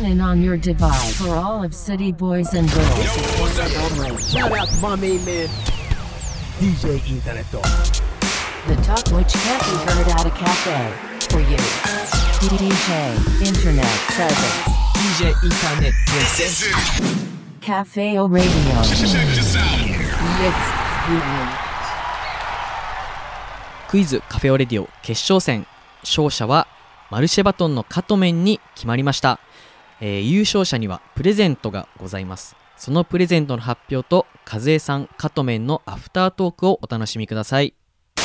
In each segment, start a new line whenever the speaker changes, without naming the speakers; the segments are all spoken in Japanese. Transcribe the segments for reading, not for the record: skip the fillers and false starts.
in on your device for all of city boys and girls.
Shout out to my main man, DJ Internet.
The talk which can't be heard at a cafe. For you. DJ Internet presents
DJ Internet.
Cafe O Radio. Mixed.
クイズカフェオレディオ決勝戦、勝者はマルシェバトンのカトメンに決まりました。優勝者にはプレゼントがございます。そのプレゼントの発表と和江さんカトメンのアフタートークをお楽しみください。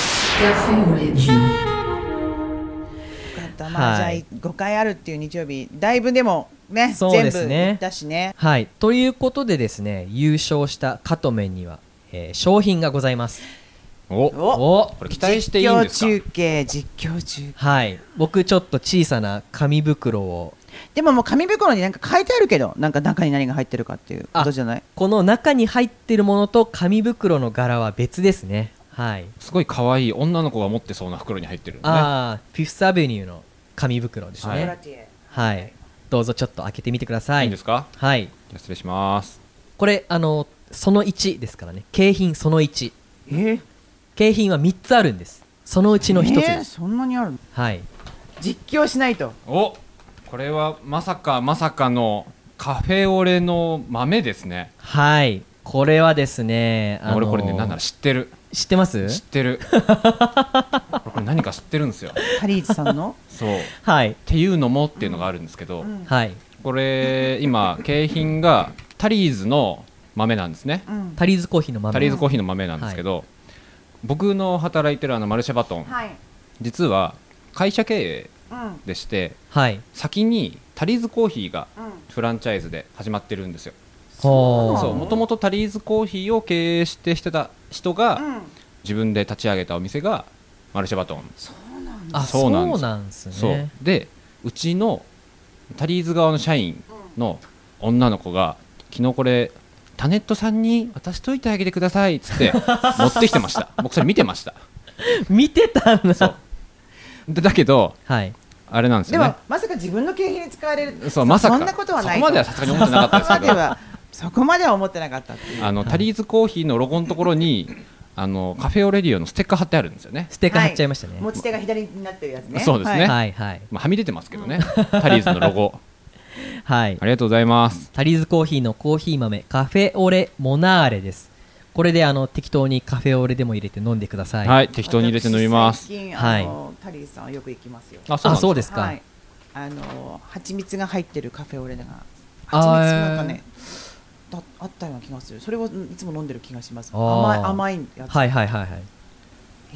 まあ、じゃあ5回あるっていう日曜日、だいぶでもね、
そうですね、
全部いったしね。
はい、ということでですね、優勝したカトメンには、商品がございます。
お
こ
れ期待していいんですか？
実況中継。
はい、僕ちょっと小さな紙袋を。
でももう紙袋になんか書いてあるけど、なんか中に何が入ってるかっていうことじゃない？
この中に入ってるものと紙袋の柄は別ですね。はい、
すごい可愛い女の子が持ってそうな袋に入ってるんでね。
ああ、フィフスアベニューの紙袋ですね。はい、どうぞちょっと開けてみてください。
いいんですか？
はい。
じゃあ失礼します。
これその1ですからね。景品その1。景品は3つあるんです。そのうちの1つです。
そんなにあるの？
はい。
実況しないと。
これはまさかのカフェオレの豆ですね。
はい。これはですね、
俺これね、なんなら知ってる。
知ってます？
知ってる。これ何か知ってるんですよ。
タリーズさんの？
そう。
はい。
っていうのもっていうのがあるんですけど、
はい。
これ今景品がタリーズの豆なんですね。
タリーズコーヒーの豆。
タリーズコーヒーの豆なんですけど、僕の働いてるマルシェバトン、実は会社経営でして、先にタリーズコーヒーがフランチャイズで始まってるんですよ。そう、もともとタリーズコーヒーを経営してた人が、自分で立ち上げたお店がマルシェバトン。
そうなんですね。
そうで、うちのタリーズ側の社員の女の子が昨日これタネットさんに渡しといてあげてくださいっつって持ってきてました。僕それ見てました。
見てたんだ。
そうだけど、あれなんですよね。
でもまさか自分の景品に使われる。
そう、まさか
そんなことはない。
そこまではさすがに思ってなかったですけど
そこまでは思ってなかったっていう。
タリーズコーヒーのロゴのところにカフェオレディオのステッカー貼ってあるんですよね。
ステッカー貼っちゃいましたね。
持ち手が左になってるやつね。
そうですね。
はいはい。
はみ出てますけどね。タリーズのロゴ。
はい。
ありがとうございます。
タリーズコーヒーのコーヒー豆カフェオレモナーレです。これで適当にカフェオレでも入れて飲んでください。
はい、適当に入れて飲みます。
最近タリーズさんはよく行きますよ。
あ、そうですか。
蜂蜜が入ってるカフェオレが蜂蜜なんかねあったような気がする。それをいつも飲んでる気がします。甘いやつ。
はいはいはいはい。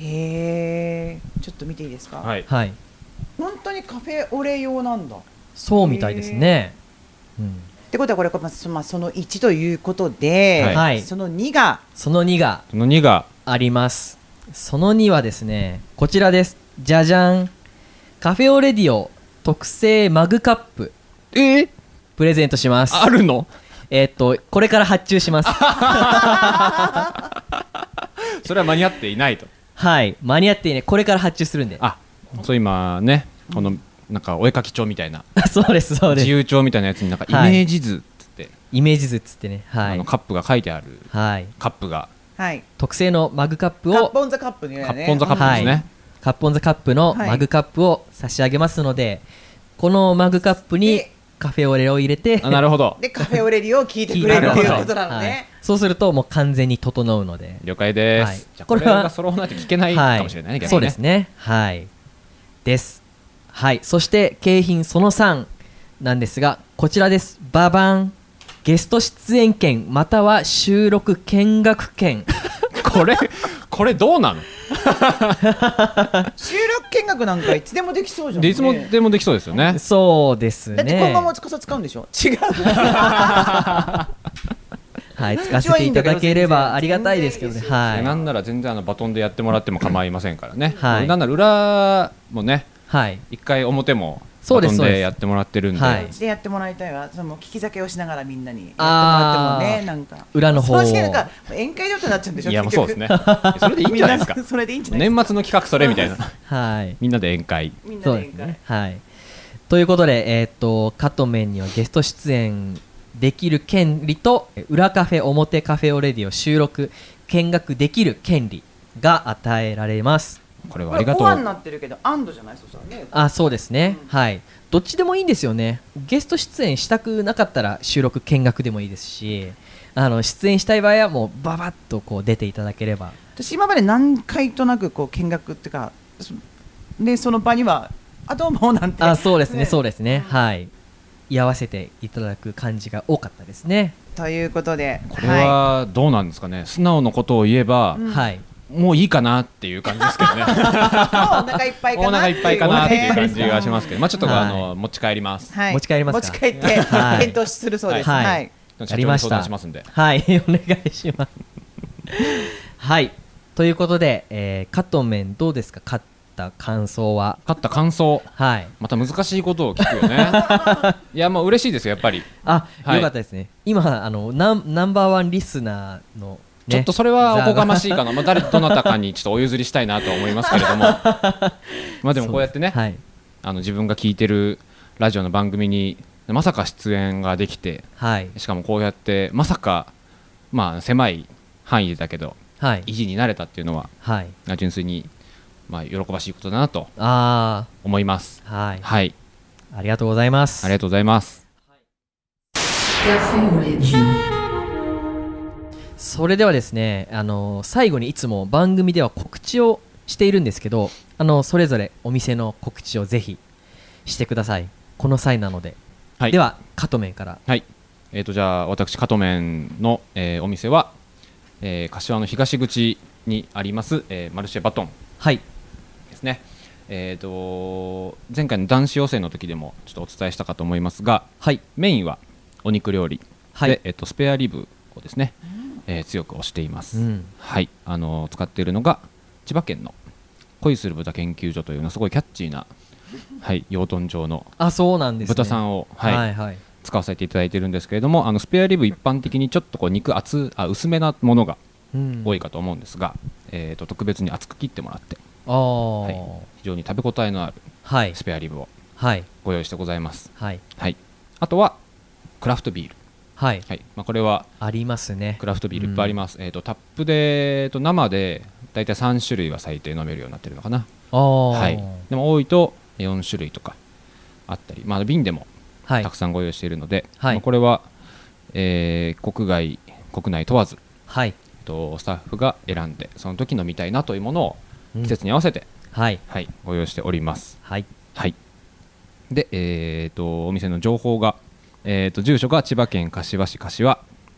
へえ、ちょっと見ていいですか？
はい。
本当にカフェオレ用なんだ。
そうみたいですね。
ってことはこれその1ということで、その2が
あります。その2はですね、こちらです。じゃじゃん。カフェオレディオ特製マグカップ。プレゼントします。
あるの？
これから発注します。
それは間に合っていないと。
はい、間に合っていない。これから発注するんで。
そう今ね、このなんかお絵かき帳みたいな
そうですそうです。
自由帳みたいなやつになんかイメージ図っつって
イメージ図っつってね、
カップが書いてあるカップが
特製のマグカップを
カップオンザカップね。
カップオンザカップですね。
カップオンザカップのマグカップを差し上げますので、このマグカップにカフェオレを入れて、
なるほど。
でカフェオレディオを聞いてくれるということなのね。
そうするともう完全に整うので。
了解です。じゃあこれが揃わないと聞けないかもしれないね。
そうですね。はいです。はい。そして景品その3なんですが、こちらです。ババン。ゲスト出演券または収録見学券。
これどうなの？
収録見学なんかいつでもできそうじゃん。
いつもでもできそうですよね。
そうですね。
だって今後も使うんでしょ？違う。
はい、使わせていただければありがたいですけどね。はい。
なんなら全然バトンでやってもらっても構いませんからね。はい。なんなら裏もね、一回表もバトンでやってもらってるんで。
うちでやってもらいたいわ。その聞き酒をしながらみんなにやってもらってもね、なんか
裏の方。
そうしてなんか宴会場となっちゃうんでしょ？
いやもうそうですね。それでいいんじゃないですか。
それでいいんじゃないですか。
年末の企画それみたいな。
はい。
みんなで宴会。
そうですね。はい。
ということで、カトメンにはゲスト出演できる権利と裏カフェ表カフェオレディを収録見学できる権利が与えられます。
これはありがとう。
オアになってるけどアンドじゃない？そうしたらね。
あ、そうですね、はい。どっちでもいいんですよね。ゲスト出演したくなかったら収録見学でもいいですし、出演したい場合はもうババッとこう出ていただければ。
私今まで何回となくこう見学っていうかでその場にはどうもなんて。
そうですね、そうですね、はい。居合わせていただく感じが多かったですね。
ということで、
これはどうなんですかね。素直なことを言えば、
はい、
もういいかなっていう感じですけどね。お
腹いっぱいかな
っていう感じがしますけど、まあちょっと持ち帰ります。
持ち帰りますか。
持ち帰って検討するそうです。はい。
やりました。
しますんで。
はい、お願いします。はい。ということで、カトメンどうですか。勝った感想は。
勝った感想。
はい。
また難しいことを聞くよね。いや、もう嬉しいですよやっぱり。よ
かったですね。今ナンバーワンリスナーの。
ちょっとそれはおこがましいかな、どなたかにちょっとお譲りしたいなと思いますけれどもまあでもこうやってね、はい、自分が聞いてるラジオの番組にまさか出演ができて、はい、しかもこうやってまさか、まあ、狭い範囲でだけど、はい、維持になれたっていうのは、はい、純粋に、まあ、喜ばしいことだなと思います。
はい、
はい、
ありがとうございます。
ありがとうございます。
それではですね、最後にいつも番組では告知をしているんですけど、それぞれお店の告知をぜひしてください。この際なので、はい、ではカトメンから。
はい、じゃあ私カトメンの、お店は、柏の東口にあります、マルシェバトンですね。前回の男子予選の時でもちょっとお伝えしたかと思いますが、はい、メインはお肉料理で、はい、スペアリブをですね、強く推しています。はい、使っているのが千葉県の恋する豚研究所というのすごいキャッチーな、はい、養豚場の豚さんを、はいはい、使わせていただいているんですけれども、スペアリブ一般的にちょっとこう肉薄めなものが多いかと思うんですが、特別に厚く切ってもらって、はい、非常に食べ応えのあるスペアリブをご用意してございます。はいはい、あとはクラフトビール。はいはい、まあ、これは
ありますね。
クラフトビールいっぱいあります。タップで生でだいたい3種類は最低飲めるようになってるのかな。はい、でも多いと4種類とかあったり、まあ、瓶でもたくさんご用意しているので、はい、まあ、これは、国外国内問わず、はい、スタッフが選んでその時飲みたいなというものを季節に合わせて、はいはい、ご用意しております。はいはい、で、お店の情報が住所が千葉県柏市柏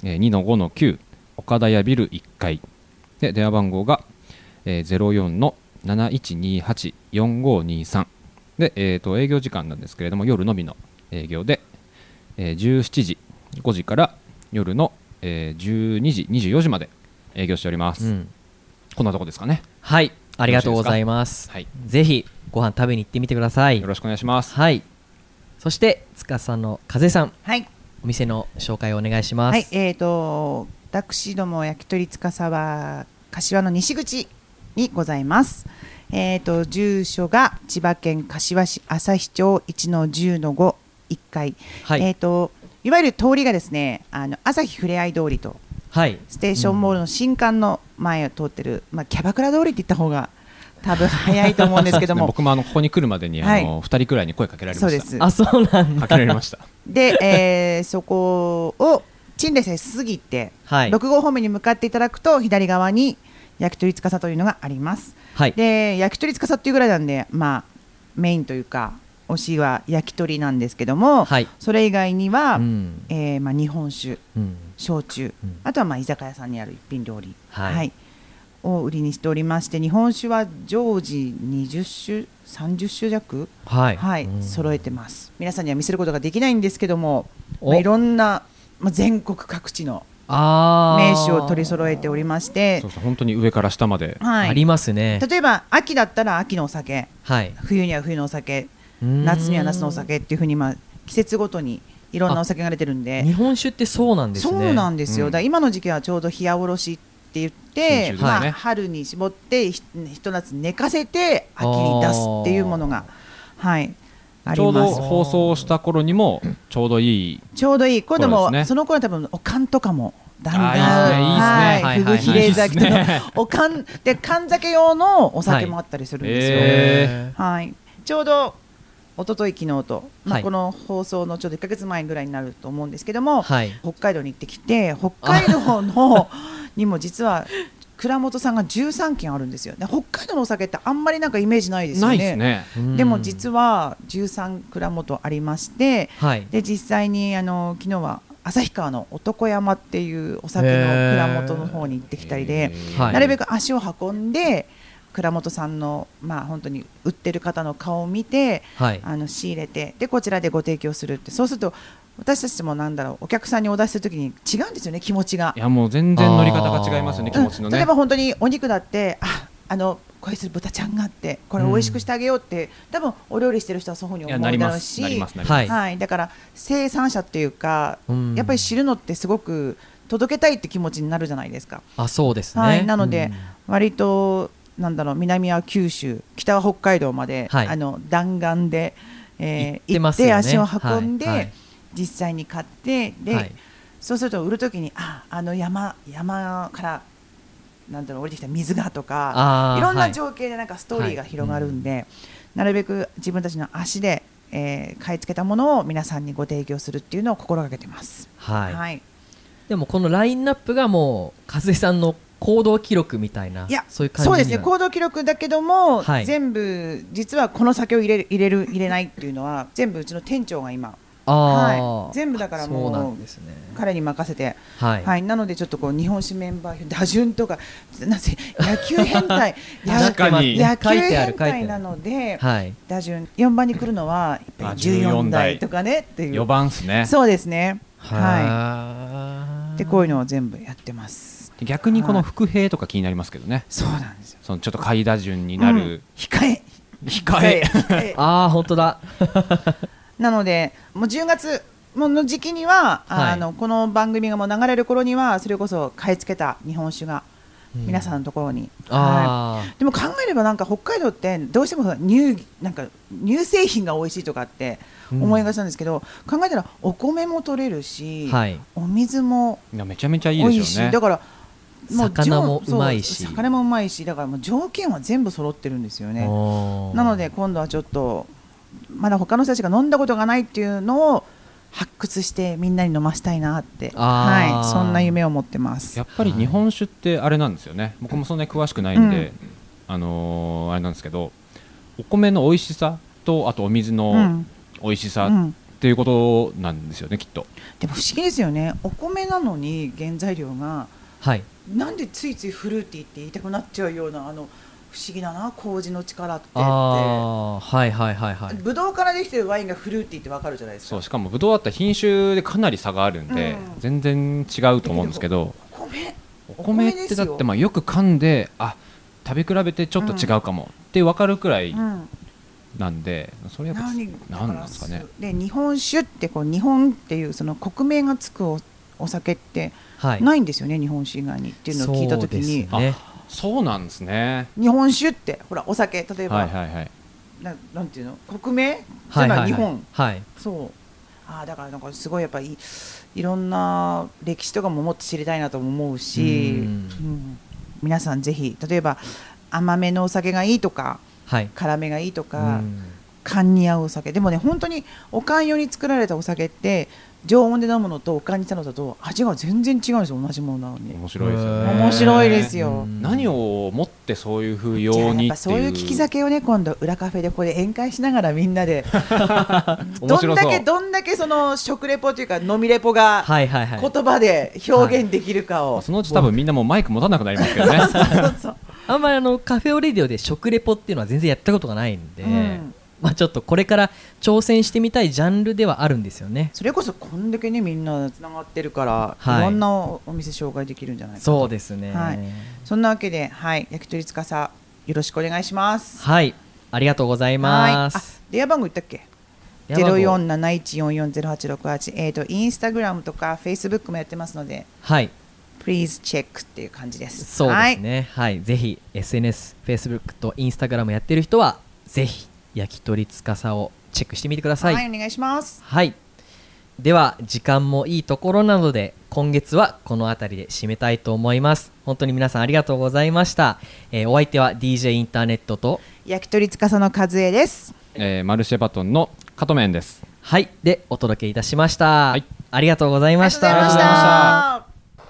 2-5-9 岡田屋ビル1階で、電話番号が、04-7128-4523 で、営業時間なんですけれども夜のみの営業で、17時5時から夜の、12時24時まで営業しております。こんなとこですかね。
はい、ありがとうございます。はい、ぜひご飯食べに行ってみてください。
よろしくお願いします。
はい、そして司の風さん、
はい、
お店の紹介をお願いします。
はい、私ども焼き鳥司は柏の西口にございます。住所が千葉県柏市旭町 1-10-5 1階、はい、いわゆる通りがですね、朝日ふれあい通りと、はい、ステーションモールの新館の前を通ってる、まあ、キャバクラ通りって言った方が多分早いと思うんですけども
僕もここに来るまでに2人くらいに声かけられました。
そうです。
あ、そうなんだ。
かけられました
で、そこを陳列しすぎて、はい、6号方面に向かっていただくと左側に焼き鳥司というのがあります。はい、で焼き鳥司っていうぐらいなんで、まあ、メインというか推しは焼き鳥なんですけども、はい、それ以外には、まあ、日本酒、焼酎、あとはまあ居酒屋さんにある一品料理、はいはい、を売りにしておりまして、日本酒は常時20種30種弱、はいはい、揃えてます。皆さんには見せることができないんですけども、まあ、いろんな、まあ、全国各地の名酒を取り揃えておりまして、
そうそう、本当に上から下まで、
はい、ありますね。
例えば秋だったら秋のお酒、はい、冬には冬のお酒、夏には夏のお酒っていう風に、まあ、季節ごとにいろんなお酒が出てるんで。
日本酒ってそうなんですね。
そうなんですよ、だ今の時期はちょうど冷やおろしって言って、ね、まあ、春に絞ってひと夏寝かせて秋に出すっていうものが、はい、
ちょうど放送した頃にもちょうどいい、
今度もその頃多分おかんとかもだんだん、ふぐひれ酒のおかんで、缶酒用のお酒もあったりするんですよ。はい、ちょうど一昨日昨日と、この放送のちょうど1ヶ月前ぐらいになると思うんですけども、北海道に行ってきて、北海道のにも実は蔵元さんが13軒あるんですよ。で、北海道のお酒ってあんまりなんかイメージないですよね。ないですね。でも実は13蔵元ありまして、で実際に昨日は旭川の男山っていうお酒の蔵元の方に行ってきたりで、なるべく足を運んで蔵元さんの本当に売ってる方の顔を見て、仕入れて、でこちらでご提供するって、そうすると私たちもお客さんにお出しするときに違うんですよね、気持ちが。
いや、もう全然乗り方が違いますよね、気持ちのね。
例えば本当にお肉だって、これする豚ちゃんがあって、これを美味しくしてあげようって、多分お料理してる人はそういうふうに思うだろうし、だから生産者っていうか、やっぱり知るのってすごく届けたいって気持ちになるじゃないですか。
そうですね。
なので、割と南は九州、北は北海道まで、弾丸で、行って足を運んで、実際に買って、で、そうすると売るときに山から降りてきた水がとか、いろんな情景でストーリーが広がるんで、なるべく自分たちの足で、買い付けたものを皆さんにご提供するっていうのを心がけてます。
でもこのラインナップがもう和江さんの行動記録みたいな、そういう感じ。
そうですね、行動記録だけども、全部実はこの酒を入れないっていうのは全部うちの店長が今、全部だからもう彼に任せて、なのでちょっと日本酒メンバー打順とか、なぜ野球変態野球変態なので、打順4番に来るのは14代とかねっていう、
4番ですね。
そうですね。でこういうのを全部やってます。
逆にこの伏兵とか気になりますけどね。
そうなんですよ。
そのちょっと下位打順になる、
控え
本当だ。
なのでもう10月の時期には、この番組がもう流れる頃にはそれこそ買い付けた日本酒が皆さんのところに、でも考えれば北海道ってどうしても乳製品が美味しいとかって思いがちなんですけど、考えたらお米も取れるし、お水も
めちゃめちゃいいですよね。
だから
魚もうまいし、
だからもう条件は全部揃ってるんですよね。なので今度はちょっとまだ他の人たちが飲んだことがないっていうのを発掘してみんなに飲ませたいなって、そんな夢を持ってます。
やっぱり日本酒ってあれなんですよね。僕もそんなに詳しくないんで、あれなんですけど、お米の美味しさとあとお水の美味しさっていうことなんですよね、きっと。
でも不思議ですよね。お米なのに原材料が、なんでついついフルーティーって言いたくなっちゃうような不思議だな、麹の力ってブドウからできてるワインがフルーティーってわかるじゃないですか。
そう、しかもブドウだったら品種でかなり差があるんで、全然違うと思うんですけど、お米ってだってよく噛んで食べ比べてちょっと違うかもって分かるくらいなんで、それやっぱ何なんですかね。
で日本酒って日本っていうその国名がつくお酒ってないんですよね、日本酒以外にっていうのを聞いたときに、
そうなんですね。
日本酒ってほらお酒、例えば、なんていうの、国名じゃない、日本、そうだからすごいやっぱりいろんな歴史とかももっと知りたいなと思うし、皆さんぜひ例えば甘めのお酒がいいとか、辛めがいいとか、缶に合うお酒でもね、本当にお缶用に作られたお酒って常温で飲むのとお缶にしたのだと味が全然違うんですよ、同じものなのに。
面白いですよね。
面白いですよ。
何をもってそういう風用にっていう、
そういう利き酒をね、今度裏カフェでここで宴会しながらみんなでどんだけその食レポというか飲みレポが言葉で表現できるかを、
そのうち多分みんなもうマイク持たなくなりますけどね。
あんまりカフェオレディオで食レポっていうのは全然やったことがないんで、ちょっとこれから挑戦してみたいジャンルではあるんですよね。
それこそこんだけねみんなつながってるから、いろんなお店紹介できるんじゃないかと。
そうですね、
そんなわけで、焼き鳥つかさよろしくお願いします。
ありがとうございます。
電話番号言ったっけ？0471440868、インスタグラムとかフェイスブックもやってますので、Please check っていう感じです。
そうですね、ぜひ SNS、フェイスブックとインスタグラムやってる人はぜひ焼き鳥つかさをチェックしてみてください。
はい、お願いします。
はい、では時間もいいところなので今月はこの辺りで締めたいと思います。本当に皆さんありがとうございました。お相手は DJ インターネットと
焼き鳥司の和江です。
マルシェバトンの加藤麺です。
はい、でお届けいたしました。はい、ありがとうございました。
ありがとうございました。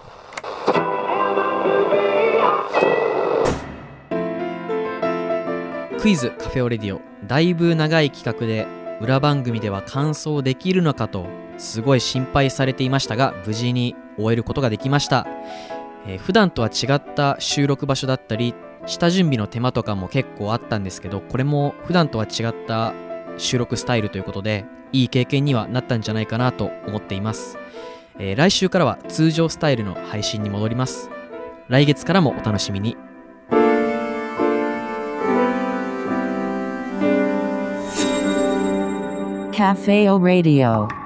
クイズカフェオレディオ、だいぶ長い企画で裏番組では完走できるのかとすごい心配されていましたが、無事に終えることができました。普段とは違った収録場所だったり下準備の手間とかも結構あったんですけど、これも普段とは違った収録スタイルということでいい経験にはなったんじゃないかなと思っています。来週からは通常スタイルの配信に戻ります。来月からもお楽しみに。
Café O Radio